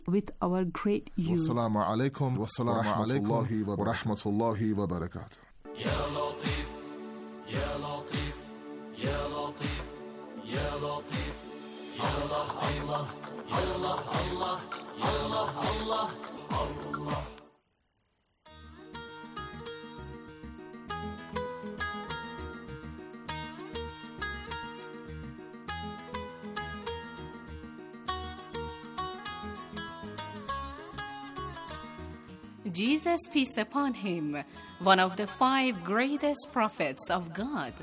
with our great youth. Wassalamu alaikum wa rahmatullahi wa barakatuh. Ya Latif, Ya Latif, Ya Latif, Ya Latif, Ya Allah, Allah, Ya Allah, Allah, Ya Allah, Allah, Allah. Jesus, peace upon him, one of the 5 greatest prophets of God.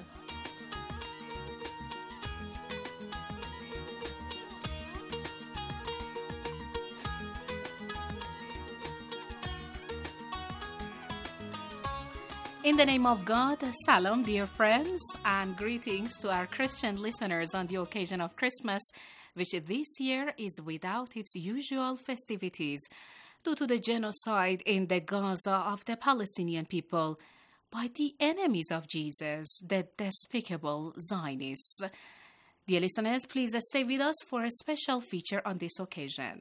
In the name of God, salam, dear friends, and greetings to our Christian listeners on the occasion of Christmas, which this year is without its usual festivities due to the genocide in the Gaza of the Palestinian people by the enemies of Jesus, the despicable Zionists. Dear listeners, please stay with us for a special feature on this occasion.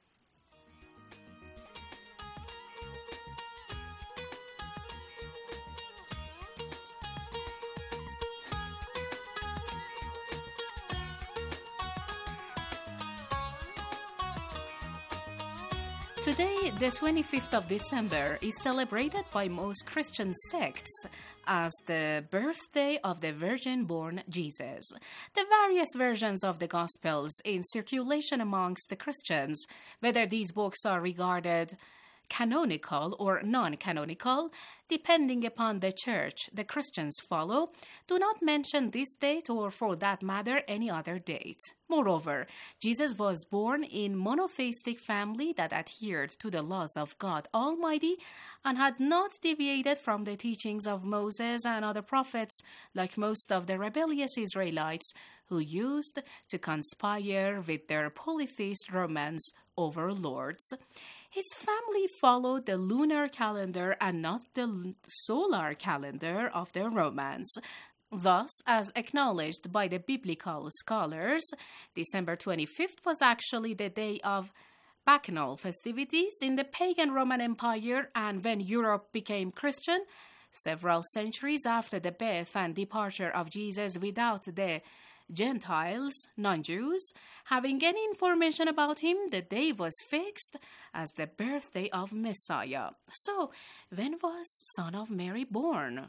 Today, the 25th of December, is celebrated by most Christian sects as the birthday of the virgin-born Jesus. The various versions of the Gospels in circulation amongst the Christians, whether these books are regarded canonical or non-canonical, depending upon the church the Christians follow, do not mention this date or, for that matter, any other date. Moreover, Jesus was born in monotheistic family that adhered to the laws of God Almighty and had not deviated from the teachings of Moses and other prophets like most of the rebellious Israelites who used to conspire with their polytheist Romans overlords. His family followed the lunar calendar and not the solar calendar of the Romans. Thus, as acknowledged by the biblical scholars, December 25th was actually the day of bacchanal festivities in the pagan Roman Empire, and when Europe became Christian, several centuries after the birth and departure of Jesus without the Gentiles, non-Jews, having any information about him, the day was fixed as the birthday of Messiah. So, when was Son of Mary born?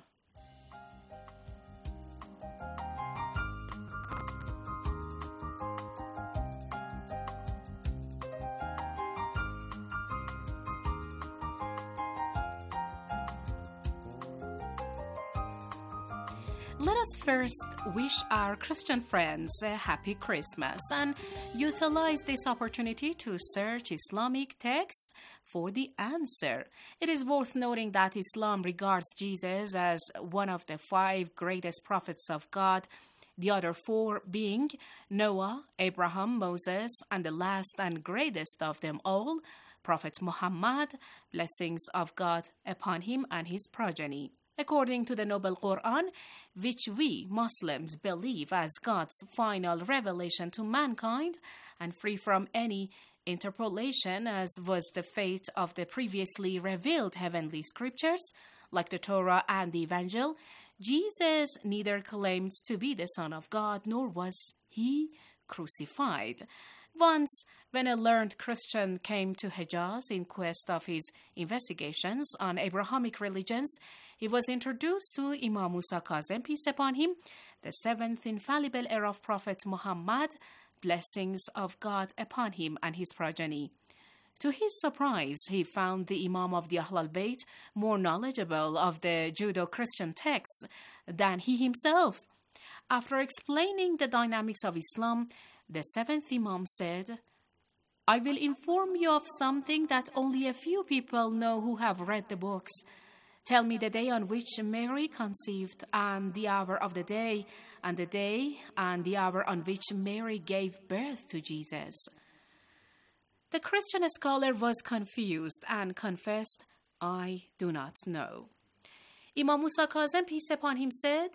Let us first wish our Christian friends a happy Christmas and utilize this opportunity to search Islamic texts for the answer. It is worth noting that Islam regards Jesus as one of the 5 greatest prophets of God, the other 4 being Noah, Abraham, Moses, and the last and greatest of them all, Prophet Muhammad, blessings of God upon him and his progeny. According to the Noble Quran, which we Muslims believe as God's final revelation to mankind and free from any interpolation as was the fate of the previously revealed heavenly scriptures, like the Torah and the Evangel, Jesus neither claimed to be the Son of God nor was he crucified. Once, when a learned Christian came to Hejaz in quest of his investigations on Abrahamic religions, he was introduced to Imam Musa Kazem, peace upon him, the 7th infallible heir of Prophet Muhammad, blessings of God upon him and his progeny. To his surprise, he found the Imam of the Ahlul Bayt more knowledgeable of the Judeo-Christian texts than he himself. After explaining the dynamics of Islam, the 7th Imam said, "I will inform you of something that only a few people know who have read the books. Tell me the day on which Mary conceived and the hour of the day and the hour on which Mary gave birth to Jesus." The Christian scholar was confused and confessed, "I do not know." Imam Musa Kazem, peace upon him, said,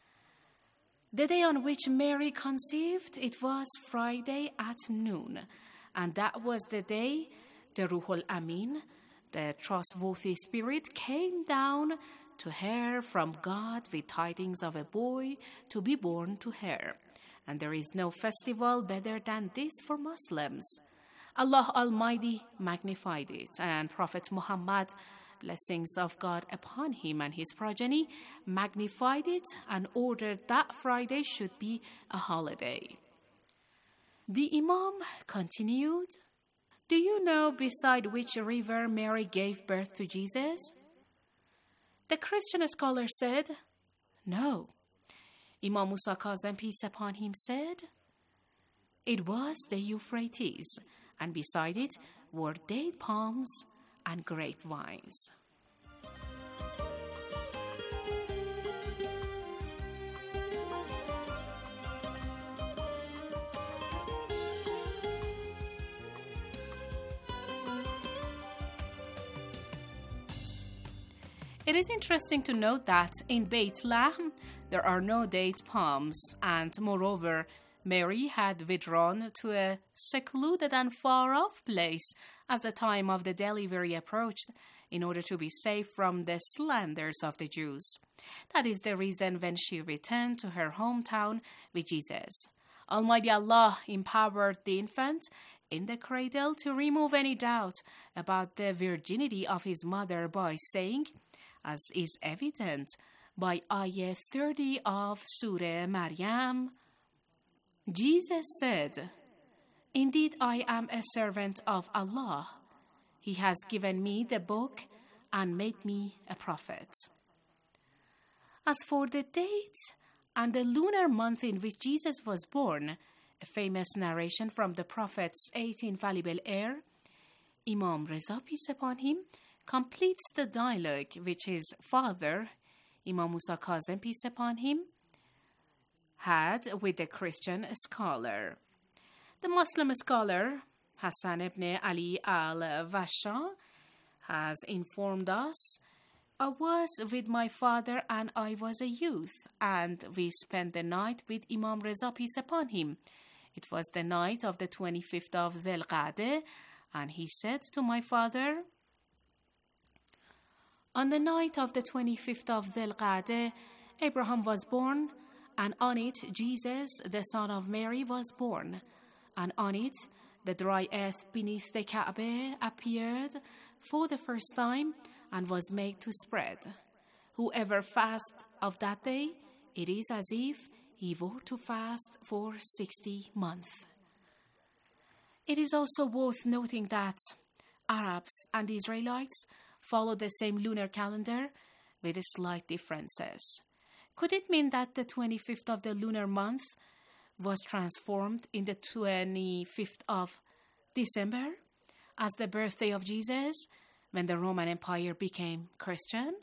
"The day on which Mary conceived, it was Friday at noon, and that was the day The Ruhul Amin, the trustworthy spirit, came down to her from God with tidings of a boy to be born to her. And there is no festival better than this for Muslims. Allah Almighty magnified it, and Prophet Muhammad, blessings of God upon him and his progeny, magnified it and ordered that Friday should be a holiday. The Imam continued, "Do you know beside which river Mary gave birth to Jesus?" The Christian scholar said, "No." Imam Musa Kazem, peace upon him, said, "It was the Euphrates, and beside it were date palms and grapevines." It is interesting to note that in Beit Lahm there are no date palms, and moreover, Mary had withdrawn to a secluded and far-off place as the time of the delivery approached in order to be safe from the slanders of the Jews. That is the reason when she returned to her hometown with Jesus. Almighty Allah empowered the infant in the cradle to remove any doubt about the virginity of his mother by saying, as is evident by Ayah 30 of Surah Maryam, Jesus said, "Indeed, I am a servant of Allah. He has given me the book and made me a prophet." As for the date and the lunar month in which Jesus was born, a famous narration from the Prophet's 8 infallible heir, Imam Reza, peace upon him, completes the dialogue which his father, Imam Musa Kazem, peace upon him, had with the Christian scholar. The Muslim scholar Hassan ibn Ali al-Vasha has informed us, "I was with my father and I was a youth, and we spent the night with Imam Reza, peace upon him. It was the night of the 25th of Dhul Qa'dah, and he said to my father, 'On the night of the 25th of Dhul Qa'dah, Abraham was born, and on it Jesus, the son of Mary, was born. And on it the dry earth beneath the Kaaba appeared for the first time and was made to spread. Whoever fasts of that day, it is as if he were to fast for 60 months.'" It is also worth noting that Arabs and Israelites follow the same lunar calendar with slight differences. Could it mean that the 25th of the lunar month was transformed in the 25th of December as the birthday of Jesus when the Roman Empire became Christian?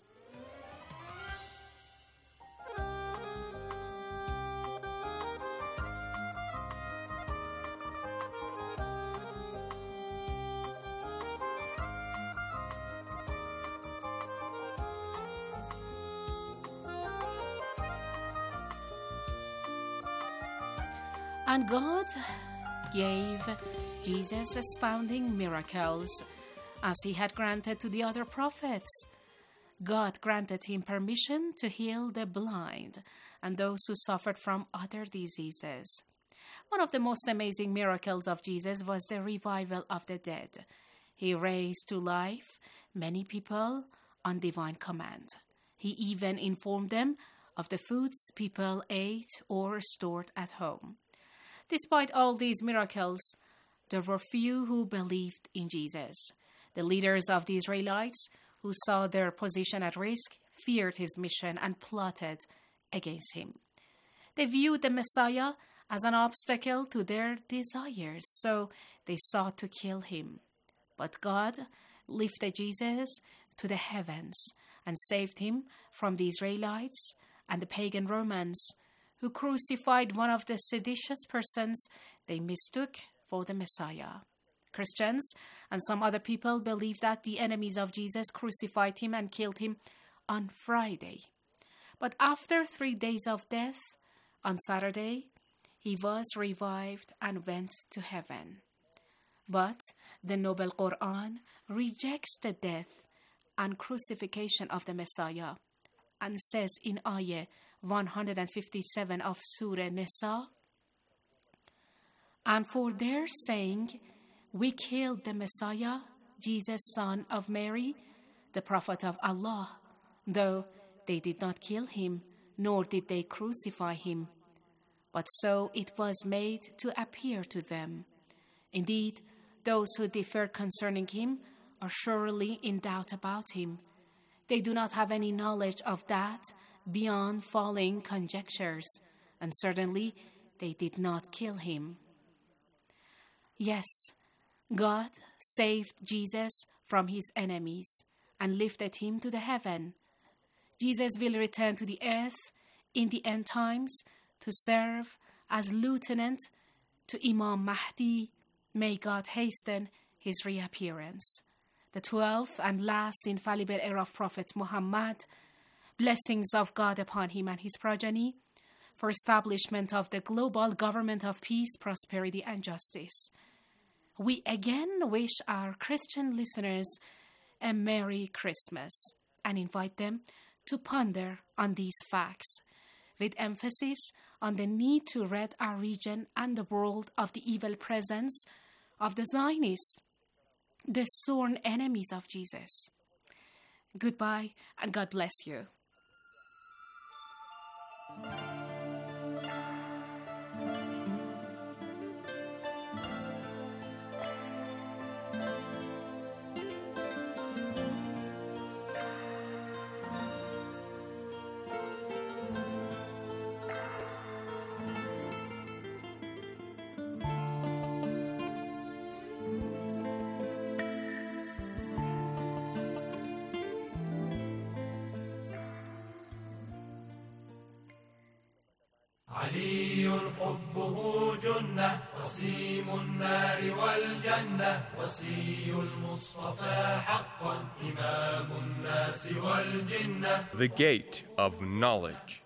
And God gave Jesus astounding miracles, as he had granted to the other prophets. God granted him permission to heal the blind and those who suffered from other diseases. One of the most amazing miracles of Jesus was the revival of the dead. He raised to life many people on divine command. He even informed them of the foods people ate or stored at home. Despite all these miracles, there were few who believed in Jesus. The leaders of the Israelites, who saw their position at risk, feared his mission and plotted against him. They viewed the Messiah as an obstacle to their desires, so they sought to kill him. But God lifted Jesus to the heavens and saved him from the Israelites and the pagan Romans, who crucified one of the seditious persons they mistook for the Messiah. Christians and some other people believe that the enemies of Jesus crucified him and killed him on Friday. But after 3 days of death, on Saturday, he was revived and went to heaven. But the Noble Quran rejects the death and crucifixion of the Messiah and says in Ayah 157 of Surah Nisa, "And for their saying, we killed the Messiah, Jesus, son of Mary, the Prophet of Allah, though they did not kill him, nor did they crucify him. But so it was made to appear to them. Indeed, those who differ concerning him are surely in doubt about him. They do not have any knowledge of that beyond following conjectures, and certainly they did not kill him." Yes, God saved Jesus from his enemies and lifted him to the heaven. Jesus will return to the earth in the end times to serve as lieutenant to Imam Mahdi. May God hasten his reappearance. The 12th and last infallible heir of Prophet Muhammad, blessings of God upon him and his progeny, for establishment of the global government of peace, prosperity, and justice. We again wish our Christian listeners a Merry Christmas and invite them to ponder on these facts, with emphasis on the need to rid our region and the world of the evil presence of the Zionists, the sworn enemies of Jesus. Goodbye and God bless you. علي حبه جنة وسيم النار والجنة وصي المصطفى حقا إمام الناس والجنة. The Gate of Knowledge.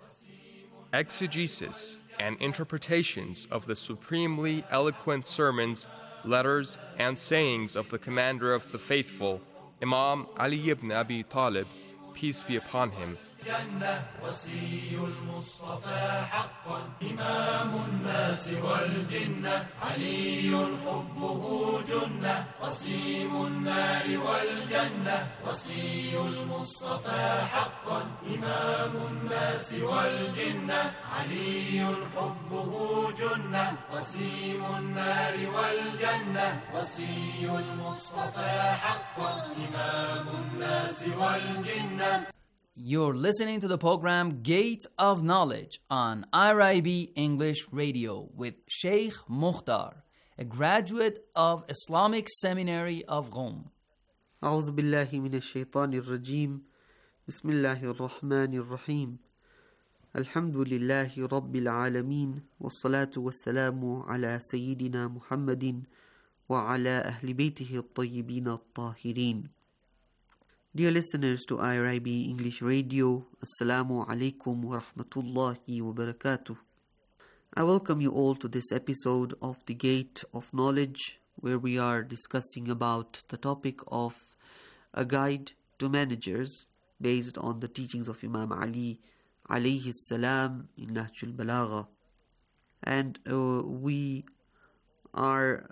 Exegesis and interpretations of the supremely eloquent sermons, letters, and sayings of the Commander of the Faithful, Imam Ali ibn Abi Talib, peace be upon him. جنة وصي المصطفى حقا إمام الناس والجنة علي حبه جنة وسيم النار والجنة وصي المصطفى حقا إمام الناس والجنة علي حبه جنة وسيم النار والجنة وصي المصطفى حقا إمام الناس والجنة. You're listening to the program Gate of Knowledge on IRIB English Radio with Sheikh Mukhtar, a graduate of Islamic Seminary of Qom. أعوذ بالله من الشيطان الرجيم بسم الله الرحمن الرحيم الحمد لله رب العالمين والصلاة والسلام على سيدنا محمد وعلى أهل بيته الطيبين الطاهرين. Dear listeners to IRIB English Radio, Assalamu alaikum wa rahmatullahi wa barakatuh. I welcome you all to this episode of The Gate of Knowledge, where we are discussing about the topic of a guide to managers based on the teachings of Imam Ali alayhi salam in Nahjul Balagha. And we are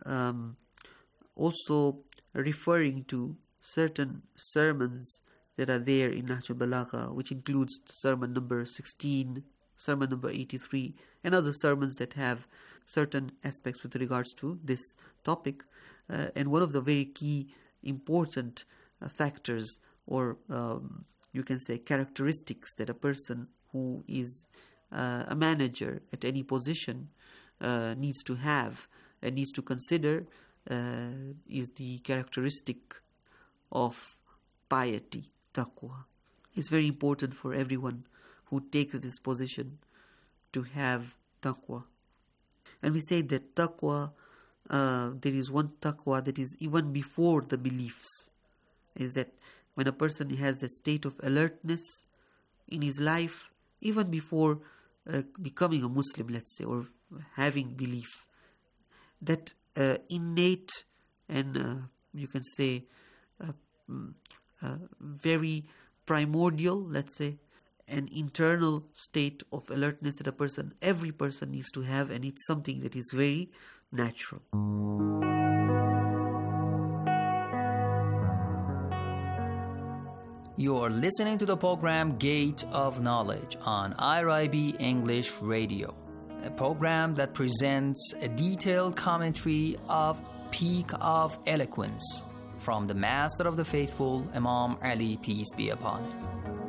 also referring to certain sermons that are there in Nahjul Balagha, which includes sermon number 16, sermon number 83, and other sermons that have certain aspects with regards to this topic. And one of the very key important factors, or you can say characteristics, that a person who is a manager at any position needs to have and needs to consider is the characteristic of piety, taqwa. It's very important for everyone who takes this position to have taqwa. And we say that taqwa, there is one taqwa that is even before the beliefs, is that when a person has that state of alertness in his life, even before becoming a Muslim, let's say, or having belief, that innate and you can say very primordial, let's say, an internal state of alertness that every person needs to have, and it's something that is very natural. You are listening to the program Gate of Knowledge on IRIB English Radio, a program that presents a detailed commentary of Peak of Eloquence from the Master of the Faithful, Imam Ali, peace be upon him.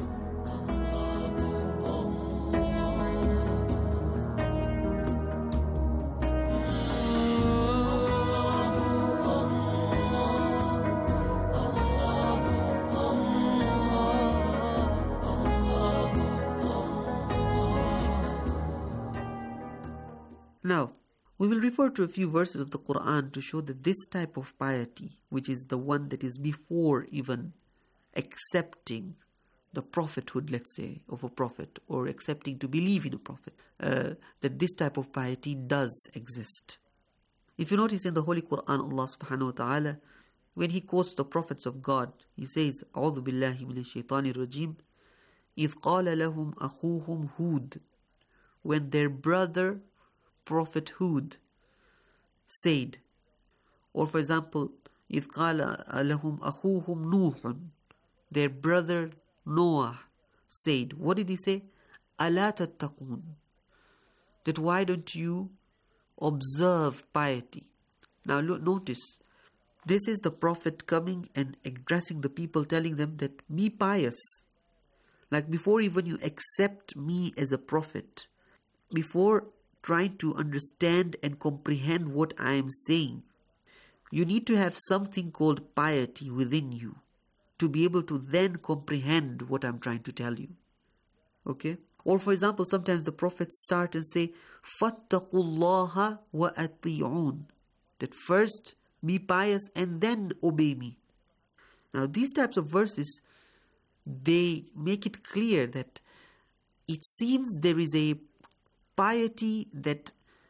Now, we will refer to a few verses of the Quran to show that this type of piety, which is the one that is before even accepting the prophethood, let's say, of a prophet, or accepting to believe in a prophet, that this type of piety does exist. If you notice in the Holy Quran, Allah subhanahu wa ta'ala, when He quotes the prophets of God, He says, أعوذ بالله من الشيطان الرجيم إذ قال لهم أخوهم هود, when their brother Prophet Hud said, or for example, إذ قال لهم أخوهم نوح, their brother Noah said, what did he say? ألا تتقون, that why don't you observe piety? Now notice, this is the prophet coming and addressing the people, telling them that be pious. Like before even you accept me as a prophet, before trying to understand and comprehend what I am saying, you need to have something called piety within you to be able to then comprehend what I'm trying to tell you. Okay? Or for example, sometimes the prophets start and say, فَاتَّقُوا اللَّهَ وَأَطِيعُونَ, that first be pious and then obey me. Now these types of verses, they make it clear that it seems there is a piety that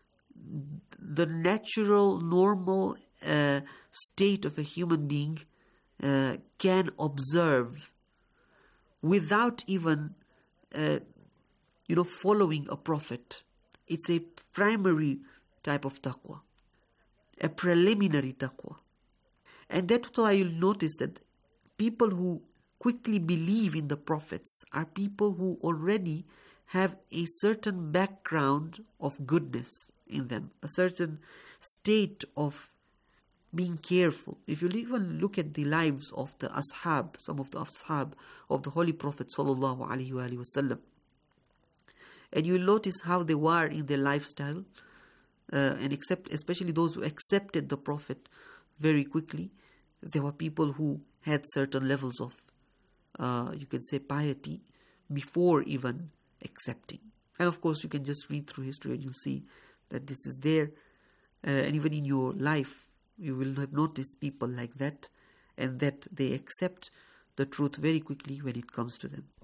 the natural, normal state of a human being can observe without even following a prophet. It's a primary type of taqwa, a preliminary taqwa. And that's why you'll notice that people who quickly believe in the prophets are people who already have a certain background of goodness in them, a certain state of being careful. If you even look at the lives of the ashab, some of the ashab of the Holy Prophet sallallahu alaihi wasallam, and you'll notice how they were in their lifestyle, and especially those who accepted the Prophet very quickly, there were people who had certain levels of, you can say, piety before even accepting. And of course you can just read through history and you'll see that this is there, and even in your life you will have noticed people like that, and that they accept the truth very quickly when it comes to them.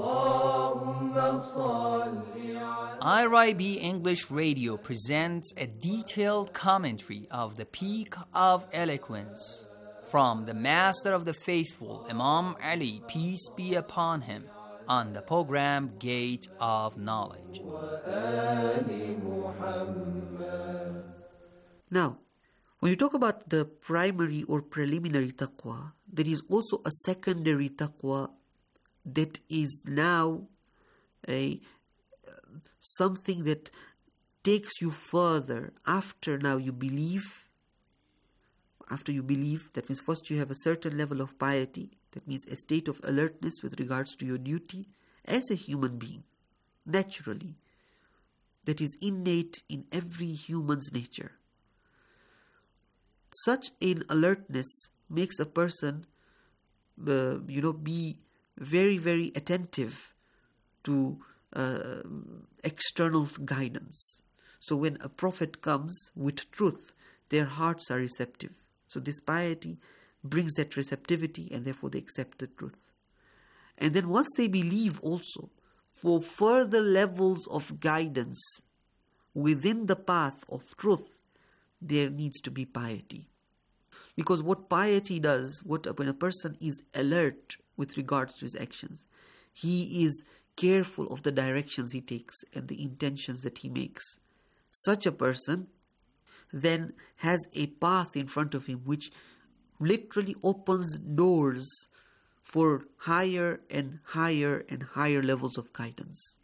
IRIB English Radio presents a detailed commentary of the Peak of Eloquence from the Master of the Faithful, Imam Ali, peace be upon him, on the program Gate of Knowledge. Now, when you talk about the primary or preliminary taqwa, there is also a secondary taqwa that is now something that takes you further after now you believe. After you believe, that means first you have a certain level of piety, that means a state of alertness with regards to your duty as a human being, naturally, that is innate in every human's nature. Such an alertness makes a person, be very, very attentive to external guidance. So when a prophet comes with truth, their hearts are receptive. So this piety brings that receptivity, and therefore they accept the truth. And then once they believe also, for further levels of guidance within the path of truth, there needs to be piety. Because what piety does, when a person is alert with regards to his actions, he is careful of the directions he takes and the intentions that he makes. Such a person then has a path in front of him which literally opens doors for higher and higher and higher levels of guidance.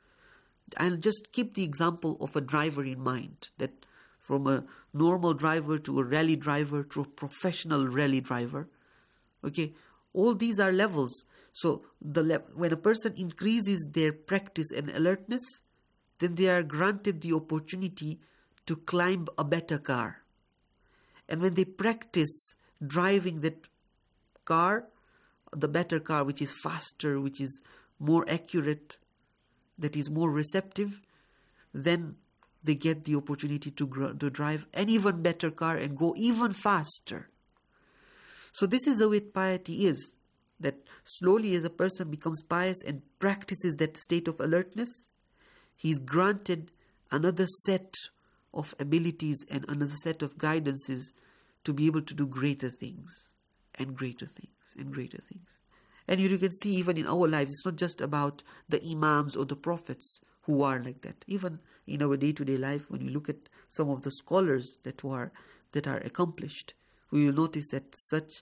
And just keep the example of a driver in mind, that from a normal driver to a rally driver to a professional rally driver, okay, all these are levels. So when a person increases their practice and alertness, then they are granted the opportunity to climb a better car. And when they practice driving that car, the better car, which is faster, which is more accurate, that is more receptive, then they get the opportunity to drive an even better car and go even faster. So this is the way piety is, that slowly as a person becomes pious and practices that state of alertness, he is granted another set of abilities and another set of guidances to be able to do greater things and greater things and greater things. And you can see even in our lives, it's not just about the imams or the prophets who are like that. Even in our day-to-day life, when you look at some of the scholars that are accomplished, we will notice that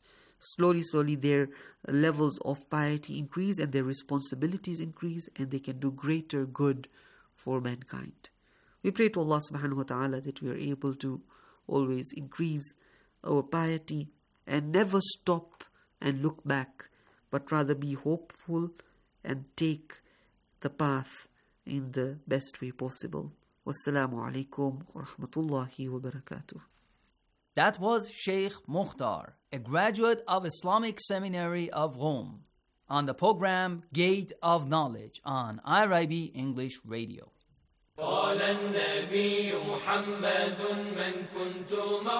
slowly their levels of piety increase and their responsibilities increase, and they can do greater good for mankind. We pray to Allah subhanahu wa ta'ala that we are able to always increase our piety and never stop and look back, but rather be hopeful and take the path in the best way possible. Wassalamu alaikum wa rahmatullahi wa barakatuh. That was Sheikh Mukhtar, a graduate of Islamic Seminary of Rome, on the program Gate of Knowledge on IRIB English Radio. قال النبي محمد من كنت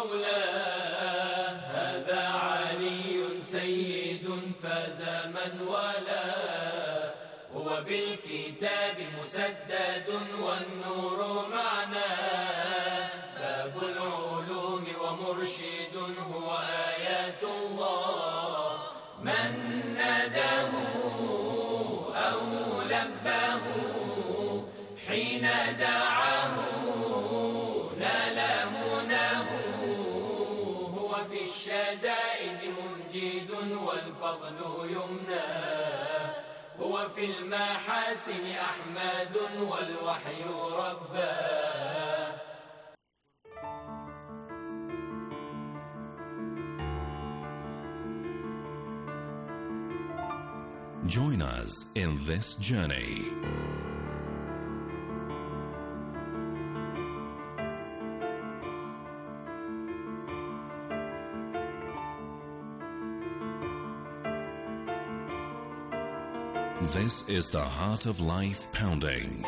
مولاه هذا علي سيد فاز من والاه هو بالكتاب مسدد والنور معناه باب العلوم ومرشد هو آيات الله من ناداه أو لباه حين دعاه نال مناه هو في الشدائد منجد والفضل يمناه هو في المحاسن أحمد والوحي رباه. Join us in this journey. This is the Heart of Life Pounding.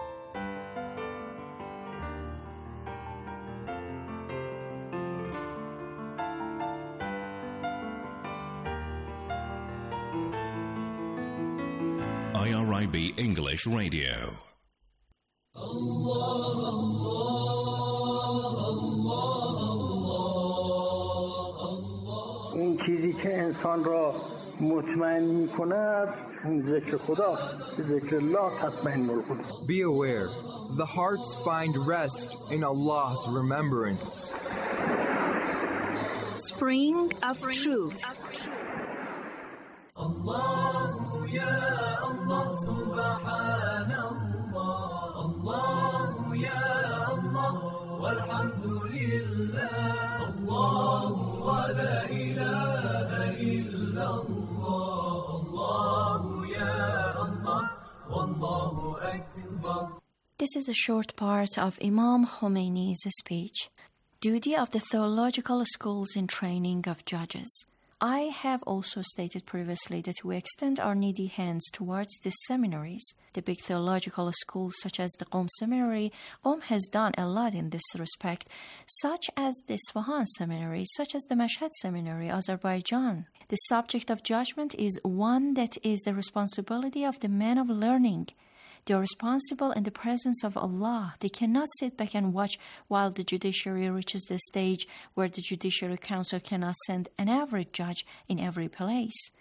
IRIB English Radio. این چیزی که انسان را مطمئن می‌کند ذکر خداست. ذکر الله تطمئن القلوب. Be aware, the hearts find rest in Allah's remembrance. Spring of Truth. الله يا الله سبحان الله الله يا الله والحمد لله الله ولا إله إلا الله الله يا الله والله أكبر. This is a short part of Imam Khomeini's speech, Duty of the Theological Schools in Training of Judges. I have also stated previously that we extend our needy hands towards the seminaries, the big theological schools such as the Qom Seminary. Qom has done a lot in this respect, such as the Isfahan Seminary, such as the Mashhad Seminary, Azerbaijan. The subject of judgment is one that is the responsibility of the man of learning. They are responsible in the presence of Allah. They cannot sit back and watch while the judiciary reaches the stage where the Judiciary Council cannot send an average judge in every place.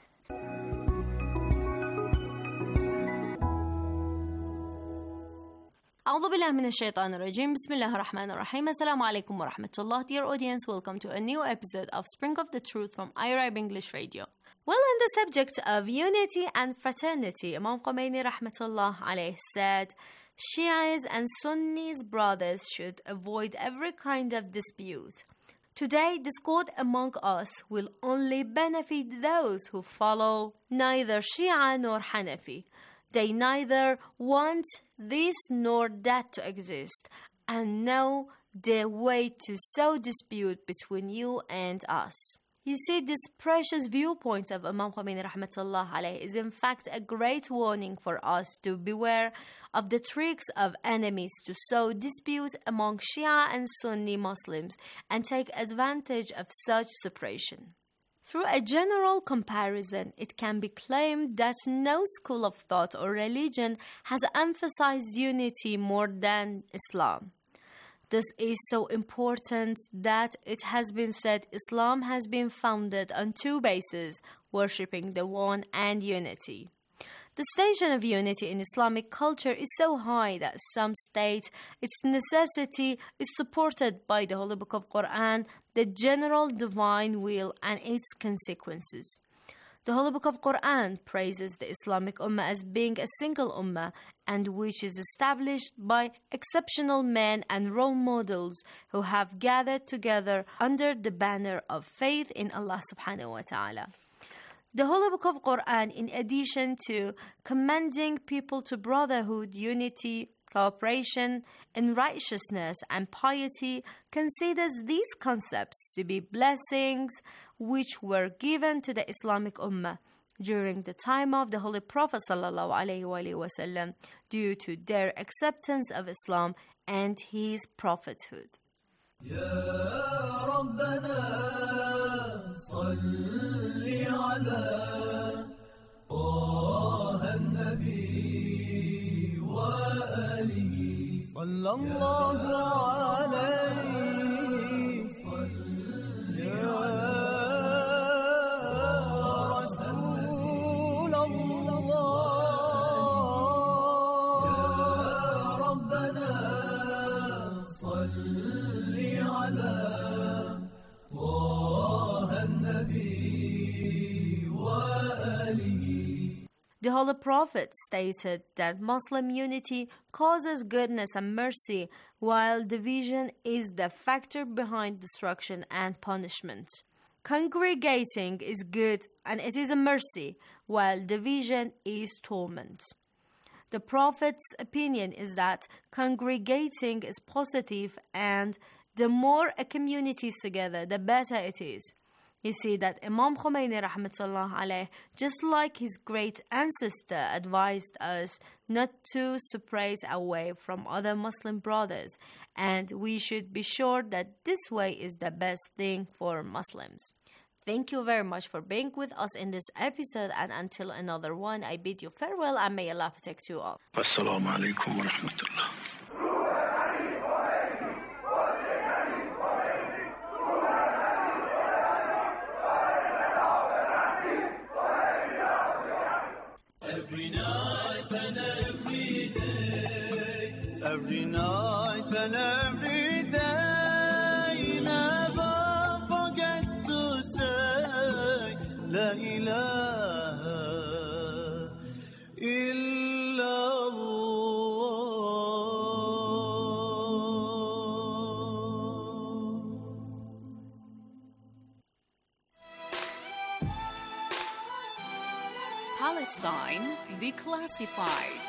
أعوذ بالله من الشيطان الرجيم. بسم الله الرحمن الرحيم. Assalamu alaikum wa rahmatullah. Dear audience, welcome to a new episode of Spring of the Truth from Arab English Radio. Well, in the subject of unity and fraternity, Imam Khomeini rahmatullah alayh said, Shias and Sunnis brothers should avoid every kind of dispute. Today, discord among us will only benefit those who follow neither Shia nor Hanafi. They neither want this nor that to exist, and know the way to sow dispute between you and us. You see, this precious viewpoint of Imam Khomeini rahmatullah alayh is in fact a great warning for us to beware of the tricks of enemies to sow dispute among Shia and Sunni Muslims and take advantage of such separation. Through a general comparison, it can be claimed that no school of thought or religion has emphasized unity more than Islam. This is so important that it has been said Islam has been founded on two bases, worshipping the one and unity. The station of unity in Islamic culture is so high that some state its necessity is supported by the Holy Book of Quran, the general divine will and its consequences. The Holy Book of Quran praises the Islamic Ummah as being a single Ummah and which is established by exceptional men and role models who have gathered together under the banner of faith in Allah subhanahu wa ta'ala. The Holy Book of Quran, in addition to commending people to brotherhood, unity, cooperation, in righteousness and piety, considers these concepts to be blessings which were given to the Islamic Ummah during the time of the Holy Prophet ﷺ due to their acceptance of Islam and his prophethood. يا ربنا صل على طه النبي وآله صلى الله عليه صل يا رسول الله يا ربنا صل The Holy Prophet stated that Muslim unity causes goodness and mercy, while division is the factor behind destruction and punishment. Congregating is good and it is a mercy, while division is torment. The Prophet's opinion is that congregating is positive, and the more a community is together, the better it is. You see that Imam Khomeini rahmatullah alayh, just like his great ancestor, advised us not to separate away from other Muslim brothers, and we should be sure that this way is the best thing for Muslims. Thank you very much for being with us in this episode, and until another one, I bid you farewell and may Allah protect you all. Assalamu alaikum wa rahmatullah. Every night and every day, every night and every day, never forget to say La ilaha Palestine Declassified.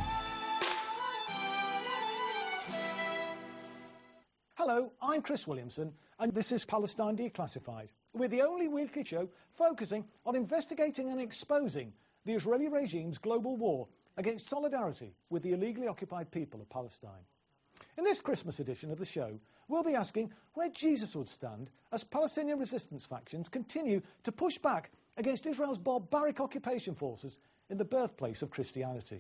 Hello, I'm Chris Williamson, and this is Palestine Declassified. We're the only weekly show focusing on investigating and exposing the Israeli regime's global war against solidarity with the illegally occupied people of Palestine. In this Christmas edition of the show, we'll be asking where Jesus would stand as Palestinian resistance factions continue to push back against Israel's barbaric occupation forces in the birthplace of Christianity.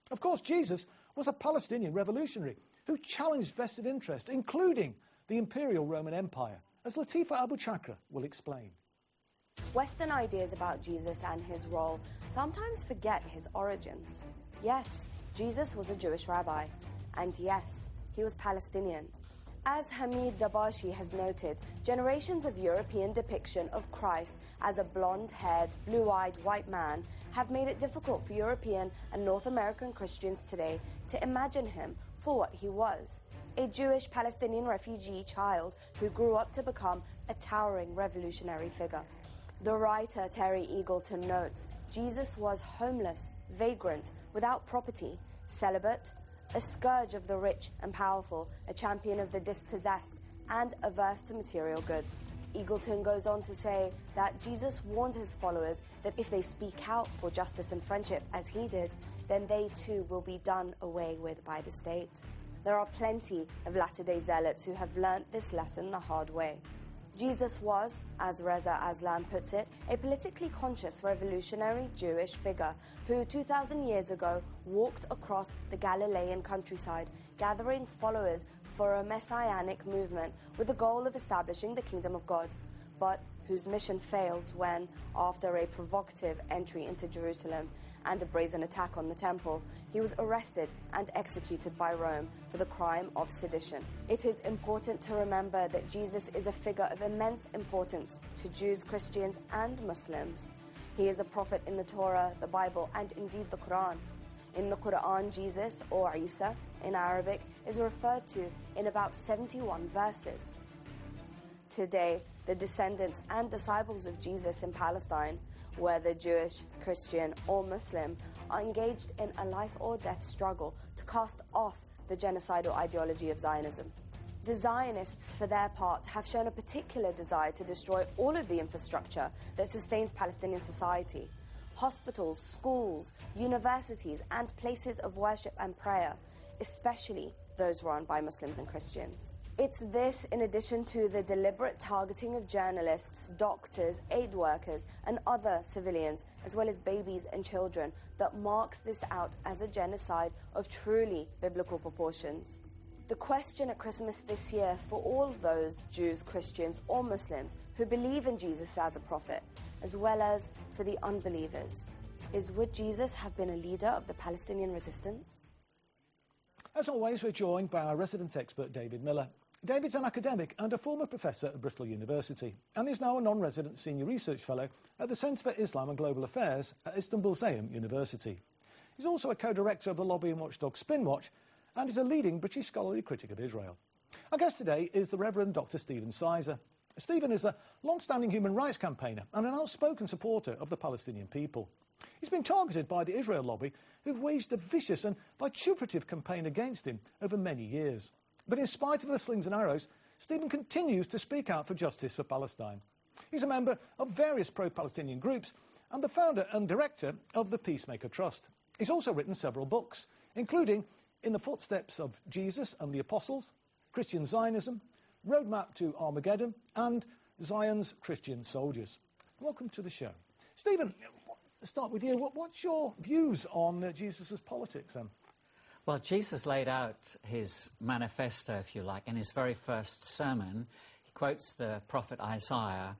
Of course, Jesus was a Palestinian revolutionary who challenged vested interest, including the Imperial Roman Empire, as Latifa Abu Chakra will explain. Western ideas about Jesus and his role sometimes forget his origins. Yes, Jesus was a Jewish rabbi, and yes, he was Palestinian. As Hamid Dabashi has noted, generations of European depiction of Christ as a blonde-haired, blue-eyed white man have made it difficult for European and North American Christians today to imagine him for what he was, a Jewish Palestinian refugee child who grew up to become a towering revolutionary figure. The writer Terry Eagleton notes, Jesus was homeless, vagrant, without property, celibate, a scourge of the rich and powerful, a champion of the dispossessed, and averse to material goods. Eagleton goes on to say that Jesus warned his followers that if they speak out for justice and friendship as he did, then they too will be done away with by the state. There are plenty of Latter-day Zealots who have learnt this lesson the hard way. Jesus was, as Reza Aslan puts it, a politically conscious revolutionary Jewish figure who 2,000 years ago walked across the Galilean countryside, gathering followers for a messianic movement with the goal of establishing the kingdom of God, but whose mission failed when, after a provocative entry into Jerusalem and a brazen attack on the temple, he was arrested and executed by Rome for the crime of sedition. It is important to remember that Jesus is a figure of immense importance to Jews, Christians, and Muslims. He is a prophet in the Torah, the Bible, and indeed the Quran. In the Quran, Jesus, or Isa in Arabic, is referred to in about 71 verses. Today, the descendants and disciples of Jesus in Palestine, whether Jewish, Christian, or Muslim, are engaged in a life-or-death struggle to cast off the genocidal ideology of Zionism. The Zionists, for their part, have shown a particular desire to destroy all of the infrastructure that sustains Palestinian society. Hospitals, schools, universities, and places of worship and prayer, especially those run by Muslims and Christians. It's this, in addition to the deliberate targeting of journalists, doctors, aid workers, and other civilians, as well as babies and children, that marks this out as a genocide of truly biblical proportions. The question at Christmas this year for all those Jews, Christians, or Muslims who believe in Jesus as a prophet, as well as for the unbelievers, is would Jesus have been a leader of the Palestinian resistance? As always, we're joined by our resident expert, David Miller. David's an academic and a former professor at Bristol University, and is now a non-resident senior research fellow at the Centre for Islam and Global Affairs at Istanbul Zayem University. He's also a co-director of the lobbying watchdog Spinwatch, and is a leading British scholarly critic of Israel. Our guest today is the Reverend Dr. Stephen Sizer. Stephen is a long-standing human rights campaigner and an outspoken supporter of the Palestinian people. He's been targeted by the Israel lobby, who've waged a vicious and vituperative campaign against him over many years. But in spite of the slings and arrows, Stephen continues to speak out for justice for Palestine. He's a member of various pro-Palestinian groups and the founder and director of the Peacemaker Trust. He's also written several books, including In the Footsteps of Jesus and the Apostles, Christian Zionism, Roadmap to Armageddon, and Zion's Christian Soldiers. Welcome to the show. Stephen, let's start with you. What's your views on Jesus' politics then? Well, Jesus laid out his manifesto, if you like, in his very first sermon. He quotes the prophet Isaiah,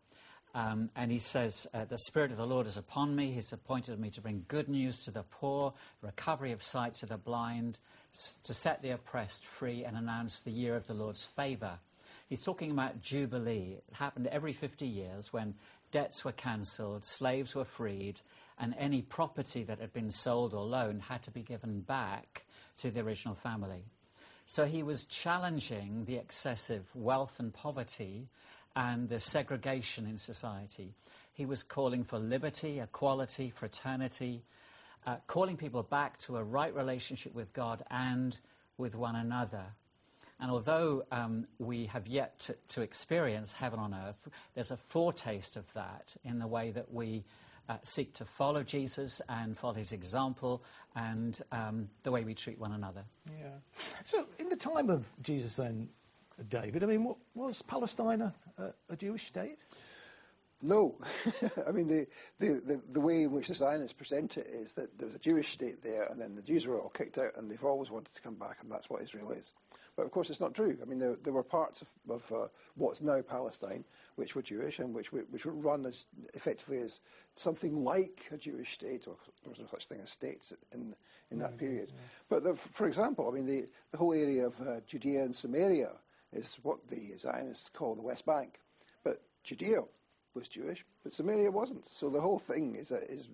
and he says, the Spirit of the Lord is upon me. He's appointed me to bring good news to the poor, recovery of sight to the blind, to set the oppressed free and announce the year of the Lord's favour. He's talking about Jubilee. It happened every 50 years when debts were cancelled, slaves were freed, and any property that had been sold or loaned had to be given back to the original family. So he was challenging the excessive wealth and poverty and the segregation in society. He was calling for liberty, equality, fraternity, calling people back to a right relationship with God and with one another. And although we have yet to experience heaven on earth, there's a foretaste of that in the way that we seek to follow Jesus and follow his example and the way we treat one another. Yeah. So in the time of Jesus then, David, I mean, was Palestine a Jewish state? No. I mean, the way in which the Zionists present it is that there's a Jewish state there, and then the Jews were all kicked out, and they've always wanted to come back, and that's what Israel is. But of course, it's not true. I mean, there were parts of what's now Palestine which were Jewish and which were run as effectively as something like a Jewish state, or there was no such thing as states in that period. Yeah. But for example, I mean, the whole area of Judea and Samaria is what the Zionists call the West Bank. But Judea was Jewish, but Samaria wasn't. So the whole thing is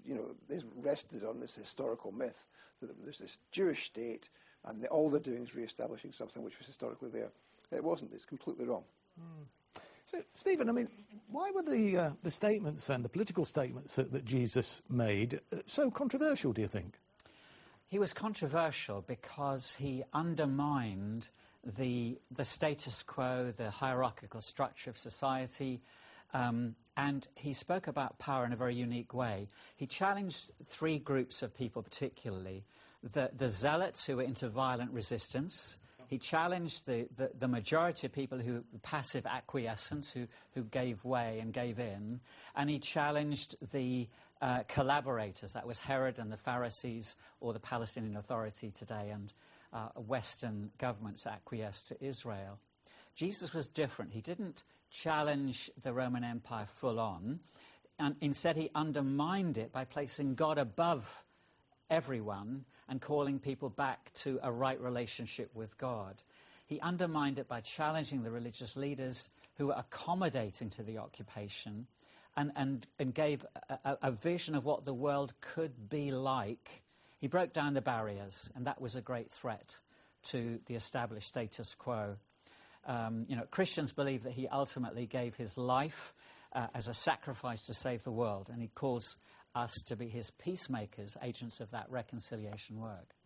rested on this historical myth that there's this Jewish state, and all they're doing is re-establishing something which was historically there. It wasn't. It's completely wrong. So, Stephen, I mean, why were the statements and the political statements that Jesus made so controversial, do you think? He was controversial because he undermined the status quo, the hierarchical structure of society, and he spoke about power in a very unique way. He challenged three groups of people particularly: the zealots who were into violent resistance. He challenged the majority of people who passive acquiescence, who gave way and gave in, and he challenged the collaborators. That was Herod and the Pharisees, or the Palestinian Authority today, and Western governments acquiesced to Israel. Jesus was different. He didn't challenge the Roman Empire full on, and instead he undermined it by placing God above everyone and calling people back to a right relationship with God. He undermined it by challenging the religious leaders who were accommodating to the occupation, and gave a vision of what the world could be like. He broke down the barriers, and that was a great threat to the established status quo. Christians believe that he ultimately gave his life as a sacrifice to save the world, and he calls us to be his peacemakers, agents of that reconciliation work.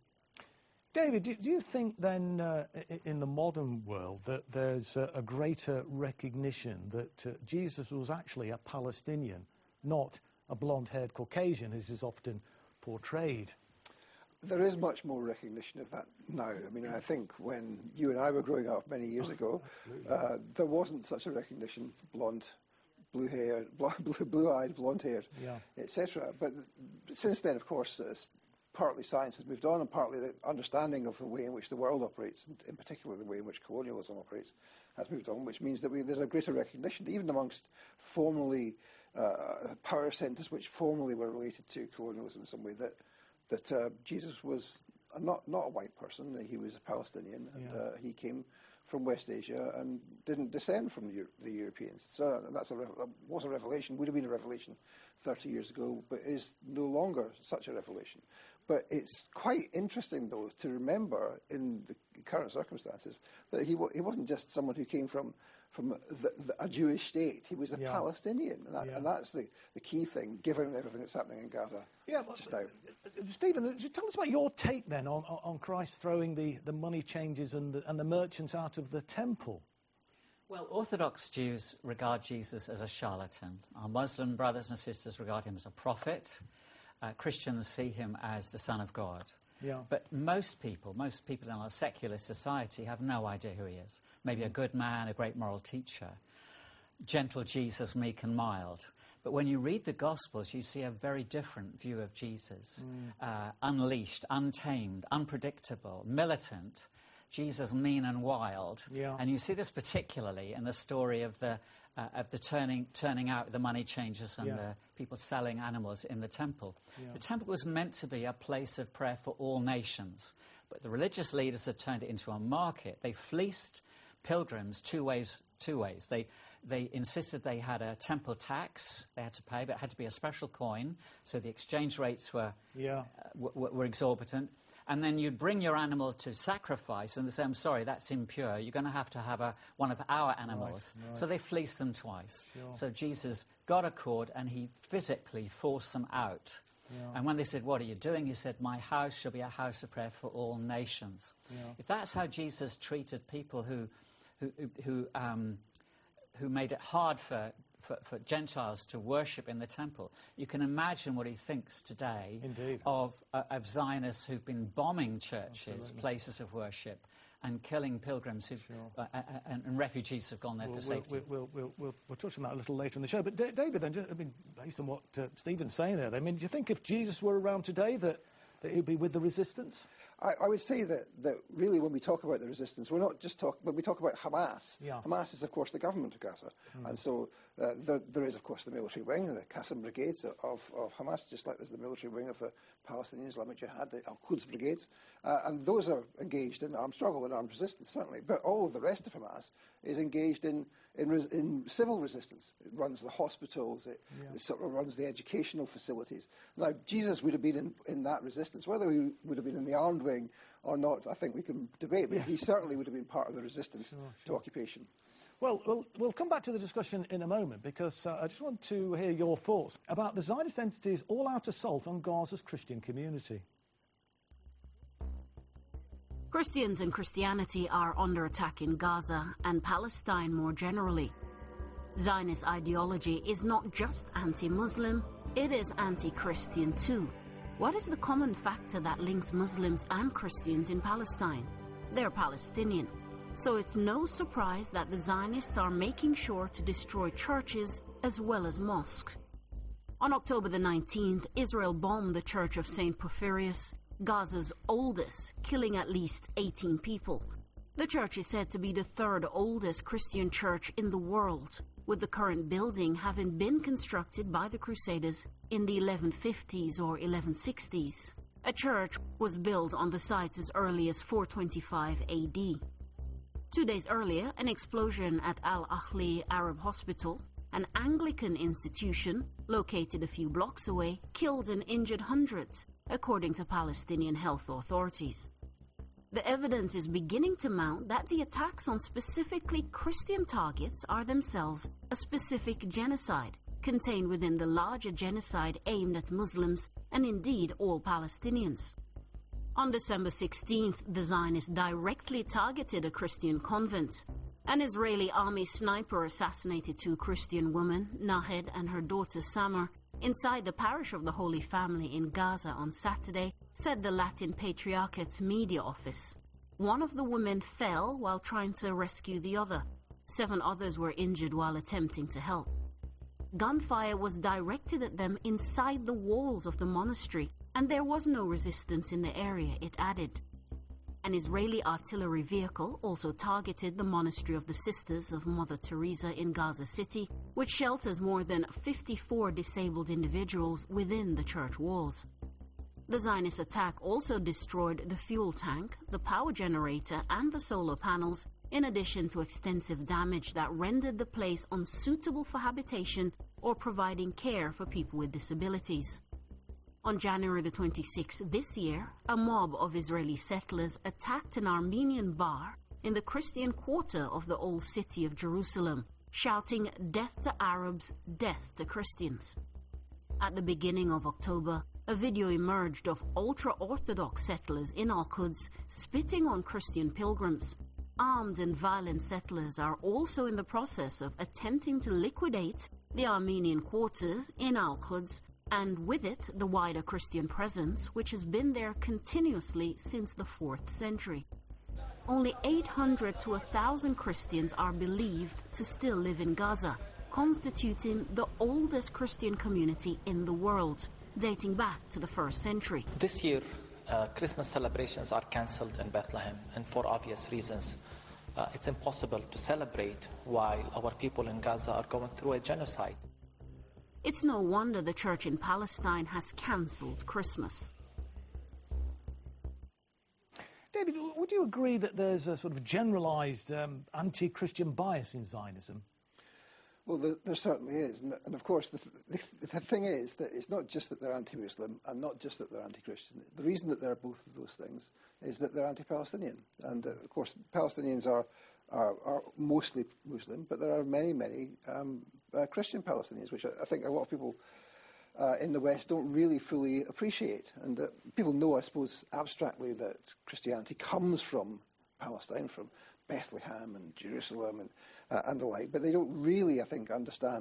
David, do you think then in the modern world that there's a greater recognition that Jesus was actually a Palestinian, not a blonde-haired Caucasian, as is often portrayed? There is much more recognition of that now. I mean, I think when you and I were growing up many years ago, there wasn't such a recognition, blue-haired, blue-eyed, blonde-haired, etc. But since then, of course, partly science has moved on, and partly the understanding of the way in which the world operates, and in particular the way in which colonialism operates, has moved on, which means that there's a greater recognition, even amongst formerly power centres which formerly were related to colonialism in some way, that Jesus was not a white person. He was a Palestinian, and he came from West Asia and didn't descend from the Europeans. So that was a revelation, would have been a revelation 30 years ago, but is no longer such a revelation. But it's quite interesting, though, to remember in the current circumstances that he wasn't just someone who came from a Jewish state. He was a Palestinian, and that's the key thing, given everything that's happening in Gaza just now. Stephen, tell us about your take then on Christ throwing the money changers and the merchants out of the temple. Well, Orthodox Jews regard Jesus as a charlatan. Our Muslim brothers and sisters regard him as a prophet. Christians see him as the Son of God. Yeah. But most people in our secular society have no idea who he is. Maybe a good man, a great moral teacher, gentle Jesus, meek and mild. But when you read the Gospels, you see a very different view of Jesus. Unleashed, untamed, unpredictable, militant. Jesus mean and wild. Yeah. And you see this particularly in the story of the turning out the money changers and the people selling animals in the temple. The temple was meant to be a place of prayer for all nations, but the religious leaders had turned it into a market. They fleeced pilgrims two ways. They insisted they had a temple tax they had to pay, but it had to be a special coin, so the exchange rates were exorbitant. And then you'd bring your animal to sacrifice, and they say, I'm sorry, that's impure. You're going to have one of our animals. Right. So they fleeced them twice. Sure. So Jesus got a cord, and he physically forced them out. Yeah. And when they said, what are you doing? He said, my house shall be a house of prayer for all nations. Yeah. If that's how Jesus treated people who made it hard for Gentiles to worship in the temple, you can imagine what he thinks today of Zionists who've been bombing churches, places of worship, and killing pilgrims and refugees who've gone there for safety. We'll touch on that a little later in the show. But David, then, based on what Stephen's saying there, do you think if Jesus were around today that he'd be with the resistance? I would say that really when we talk about the resistance, we're not just when we talk about Hamas. Yeah. Hamas is, of course, the government of Gaza. And so there is, of course, the military wing, the Qassam brigades of Hamas, just like there's the military wing of the Palestinian Islamic Jihad, the Al-Quds brigades. And those are engaged in armed struggle and armed resistance, certainly. But all of the rest of Hamas is engaged in civil resistance. It runs the hospitals, it sort of runs the educational facilities. Now, Jesus would have been in that resistance. Whether he would have been in the armed wing or not, I think we can debate, but he certainly would have been part of the resistance to occupation. Well, we'll come back to the discussion in a moment, because I just want to hear your thoughts about the Zionist entity's all-out assault on Gaza's Christian community. Christians and Christianity are under attack in Gaza and Palestine more generally. Zionist ideology is not just anti-Muslim, it is anti-Christian too. What is the common factor that links Muslims and Christians in Palestine? They're Palestinian. So it's no surprise that the Zionists are making sure to destroy churches as well as mosques. On October the 19th, Israel bombed the Church of St. Porphyrius, Gaza's oldest, killing at least 18 people. The church is said to be the third oldest Christian church in the world, with the current building having been constructed by the Crusaders in the 1150s or 1160s. A church was built on the site as early as 425 AD. 2 days earlier, an explosion at Al-Ahli Arab Hospital, an Anglican institution located a few blocks away, killed and injured hundreds, according to Palestinian health authorities. The evidence is beginning to mount that the attacks on specifically Christian targets are themselves a specific genocide, contained within the larger genocide aimed at Muslims and indeed all Palestinians. On December 16th, the Zionists directly targeted a Christian convent. An Israeli army sniper assassinated 2 Christian women, Nahed and her daughter Samar, inside the parish of the Holy Family in Gaza on Saturday, said the Latin Patriarchate's media office. One of the women fell while trying to rescue the other. 7 others were injured while attempting to help. Gunfire was directed at them inside the walls of the monastery, and there was no resistance in the area, it added. An Israeli artillery vehicle also targeted the Monastery of the Sisters of Mother Teresa in Gaza City, which shelters more than 54 disabled individuals within the church walls. The Zionist attack also destroyed the fuel tank, the power generator, and the solar panels, in addition to extensive damage that rendered the place unsuitable for habitation or providing care for people with disabilities. On January the 26th this year, a mob of Israeli settlers attacked an Armenian bar in the Christian quarter of the old city of Jerusalem, shouting, "Death to Arabs, death to Christians." At the beginning of October, a video emerged of ultra-Orthodox settlers in Al-Quds spitting on Christian pilgrims. Armed and violent settlers are also in the process of attempting to liquidate the Armenian quarter in Al-Quds, and with it the wider Christian presence which has been there continuously since the 4th century. Only 800 to 1,000 Christians are believed to still live in Gaza, constituting the oldest Christian community in the world, dating back to the 1st century. This year, Christmas celebrations are cancelled in Bethlehem, and for obvious reasons. It's impossible to celebrate while our people in Gaza are going through a genocide. It's no wonder the church in Palestine has cancelled Christmas. David, would you agree that there's a sort of generalised anti-Christian bias in Zionism? Well, there certainly is. And of course, the thing is that it's not just that they're anti-Muslim and not just that they're anti-Christian. The reason that they're both of those things is that they're anti-Palestinian. And, of course, Palestinians are mostly Muslim, but there are many, many Christian Palestinians, which I think a lot of people in the West don't really fully appreciate. And people know, I suppose, abstractly that Christianity comes from Palestine, from Bethlehem and Jerusalem and the like, but they don't really, I think, understand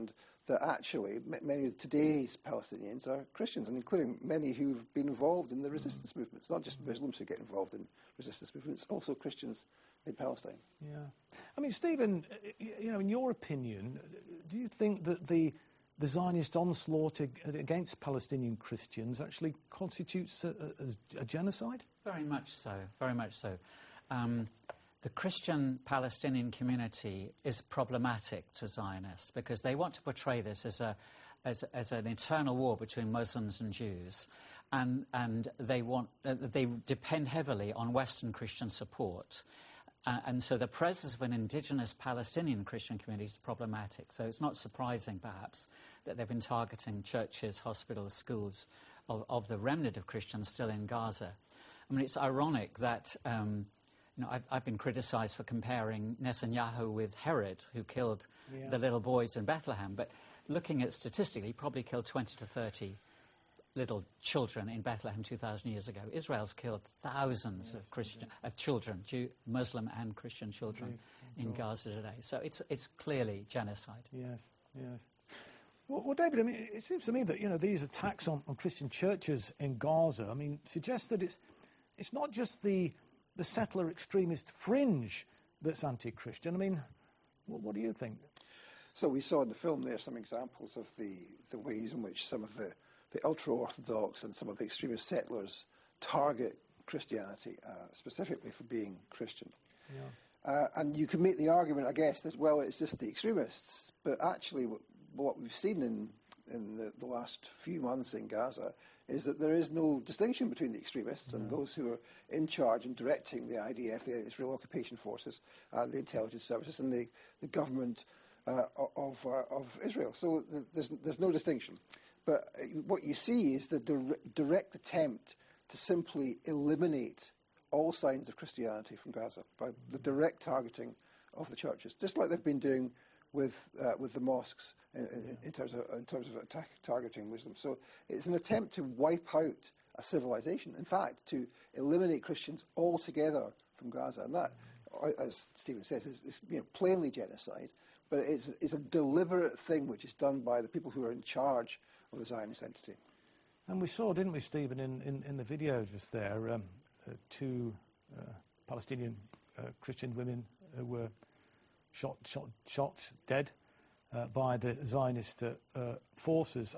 that actually many of today's Palestinians are Christians, and including many who've been involved in the resistance movements. Not just Muslims who get involved in resistance movements, also Christians in Palestine. Yeah. I mean, Stephen, in your opinion, do you think that the Zionist onslaught against Palestinian Christians actually constitutes a genocide? Very much so, very much so. The Christian Palestinian community is problematic to Zionists because they want to portray this as an eternal war between Muslims and Jews, and they depend heavily on Western Christian support. And so the presence of an indigenous Palestinian Christian community is problematic. So it's not surprising, perhaps, that they've been targeting churches, hospitals, schools of the remnant of Christians still in Gaza. I mean, it's ironic that I've been criticised for comparing Netanyahu with Herod, who killed the little boys in Bethlehem. But looking at statistically, he probably killed 20 to 30 little children in Bethlehem 2,000 years ago. Israel's killed thousands of children, Muslim and Christian children in Gaza today. So it's clearly genocide. Yes, yes. Well, David, I mean, it seems to me that these attacks on Christian churches in Gaza, I mean, suggest that it's not just the settler extremist fringe that's anti-Christian. I mean, what do you think? So we saw in the film there some examples of the ways in which some of the ultra-Orthodox and some of the extremist settlers target Christianity, specifically for being Christian. Yeah. And you can make the argument, I guess, that, well, it's just the extremists. But actually, what we've seen in the last few months in Gaza is that there is no distinction between the extremists and those who are in charge and directing the IDF, the Israel Occupation Forces, the intelligence services, and the government of Israel. So there's no distinction. But what you see is the direct attempt to simply eliminate all signs of Christianity from Gaza by the direct targeting of the churches, just like they've been doing with the mosques in terms of targeting Muslims. So it's an attempt to wipe out a civilization. In fact, to eliminate Christians altogether from Gaza, and that, as Stephen says, is plainly genocide. But it's a deliberate thing which is done by the people who are in charge of the Zionist entity. And we saw, didn't we, Stephen, in the video just there, two Palestinian Christian women who were shot dead by the Zionist forces.